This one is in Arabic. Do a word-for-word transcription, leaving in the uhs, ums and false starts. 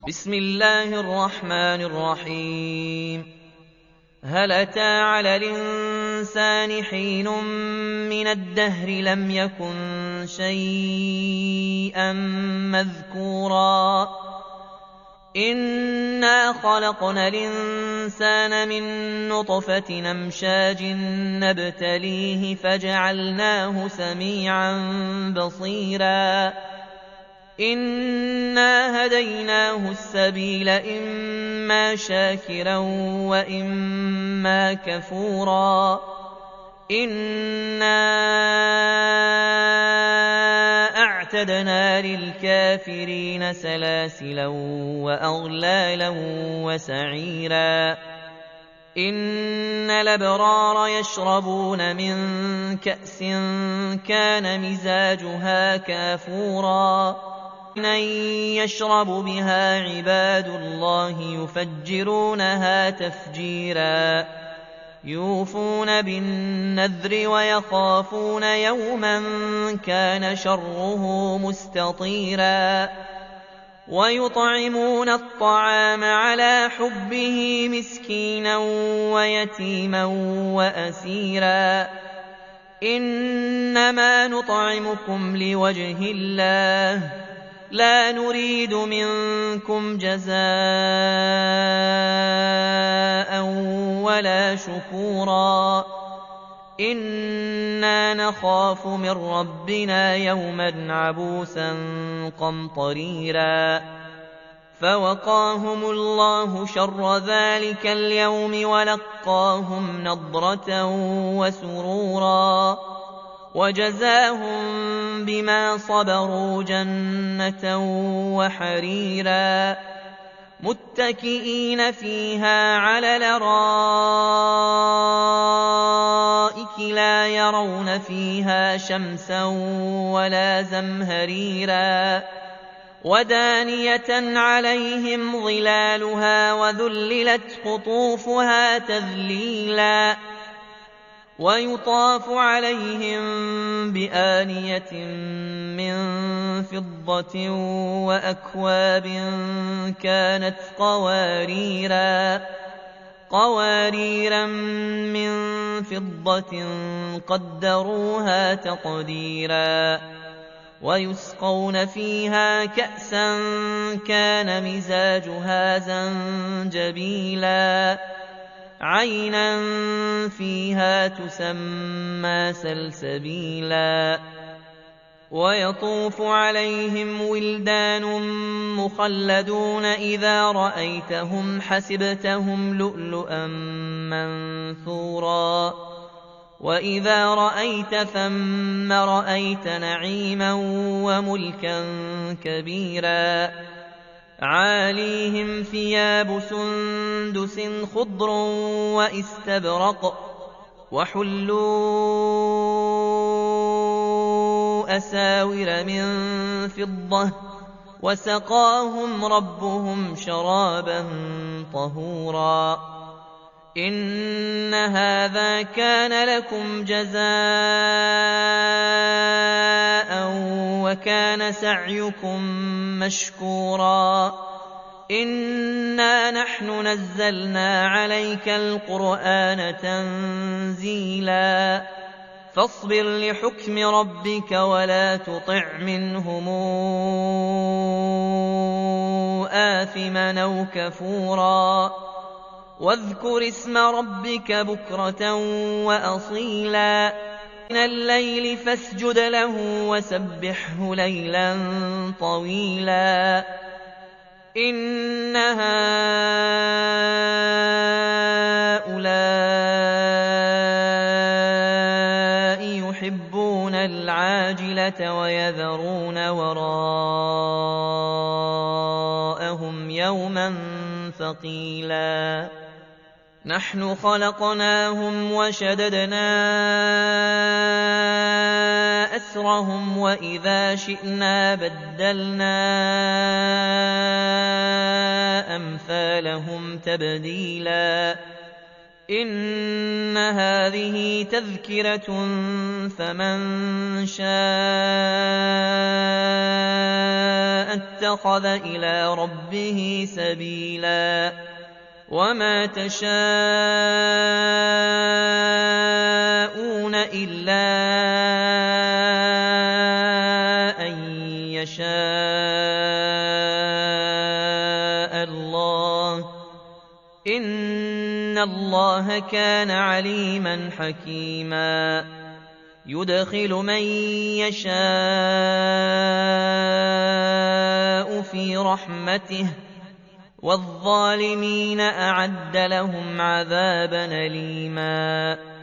بسم الله الرحمن الرحيم هل أتى على الإنسان حين من الدهر لم يكن شيئا مذكورا إنا خلقنا الإنسان من نطفة أمشاج نبتليه فجعلناه سميعا بصيرا إنا هديناه السبيل إما شاكرا وإما كفورا إنا أعتدنا للكافرين سلاسلا وأغلالا وسعيرا إن الأبرار يشربون من كأس كان مزاجها كافورا يشرب بها عباد الله يفجرونها تفجيرا يوفون بالنذر ويخافون يوما كان شره مستطيرا ويطعمون الطعام على حبه مسكينا ويتيما وأسيرا إنما نطعمكم لوجه الله لا نريد منكم جزاء ولا شكورا إنا نخاف من ربنا يوما عبوسا قمطريرا فوقاهم الله شر ذلك اليوم ولقاهم نضرة وسرورا وجزاهم بما صبروا جنة وحريرا متكئين فيها على الأرائك لا يرون فيها شمسا ولا زمهريرا ودانية عليهم ظلالها وذللت قطوفها تذليلا ويطاف عليهم بآنية من فضة وأكواب كانت قواريرا قواريرا من فضة قدروها تقديرا ويسقون فيها كأسا كان مزاجها زنجبيلا عينا فيها تسمى سلسبيلا ويطوف عليهم ولدان مخلدون إذا رأيتهم حسبتهم لؤلؤا منثورا وإذا رأيت ثم رأيت نعيما وملكا كبيرا عاليهم ثياب سندس خضر واستبرق وحلوا أساور من فضة وسقاهم ربهم شرابا طهورا إن هذا كان لكم جزاء وكان سعيكم مشكورا إنا نحن نزلنا عليك القرآن تنزيلا فاصبر لحكم ربك ولا تطع منهم آثما أو كفورا واذكر اسم ربك بكرة وأصيلا من الليل فاسجد له وسبحه ليلا طويلا إن هؤلاء يحبون العاجلة ويذرون وراءهم يوما ثقيلا نحن خلقناهم وشددنا أسرهم وإذا شئنا بدلنا أمثالهم تبديلا إن هذه تذكرة فمن شاء اتخذ إلى ربه سبيلا وما تشاءون إلا أن يشاء الله إن الله كان عليما حكيما يدخل من يشاء في رحمته والظالمين أعد لهم عذابا أليما